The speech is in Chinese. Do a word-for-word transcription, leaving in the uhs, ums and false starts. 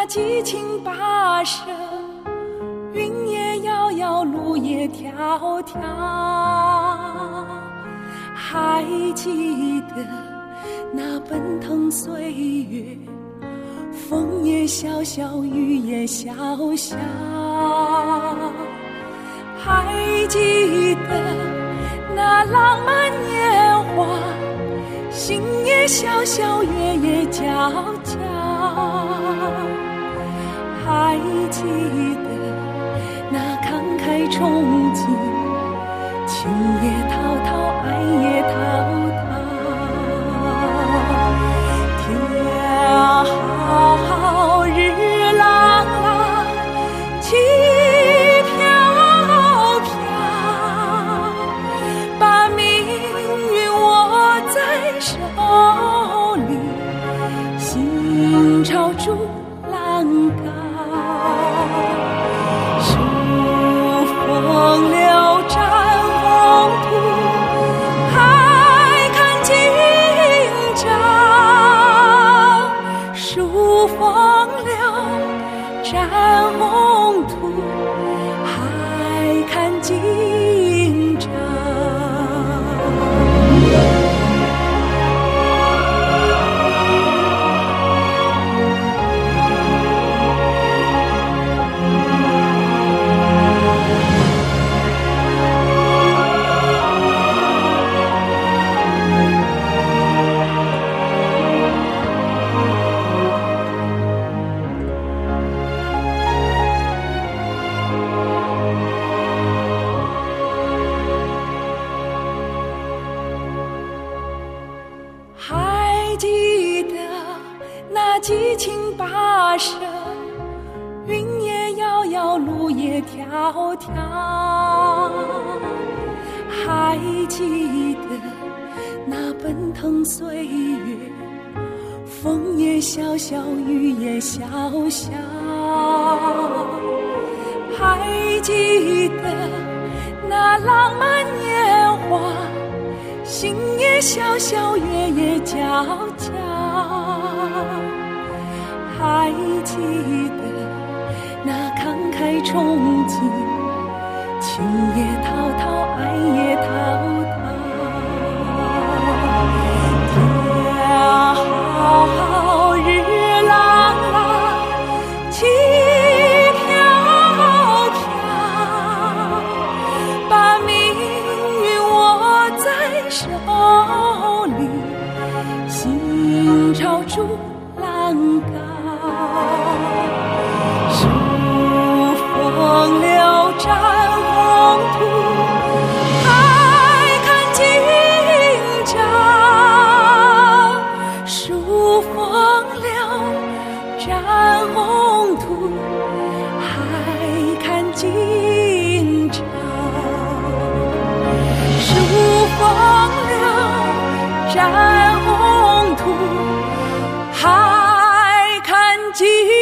激情跋涉，云也遥遥，路也迢迢。还记得那奔腾岁月，风也萧萧，雨也潇潇。还记得那浪漫年华，心也萧萧，月也皎皎。还记得那慷慨憧憬，情也滔滔，爱也滔滔。天浩日朗朗，气飘飘，把命运握在手里，心潮逐浪高。数风流斩红土，还看今朝。数风流斩红土，还看今朝。激情跋涉，云也遥遥，路也迢迢。还记得那奔腾岁月，风也萧萧，雨也潇潇。还记得那浪漫年华，心也萧萧，月也皎皎。还记得那慷慨憧憬，情也滔滔，爱也滔滔。天浩日朗朗，气飘飘，把命运握在手里，心潮逐浪高。数风流斩红土，还看今朝。数风流斩红土，还看今朝。数风流斩红土，还看今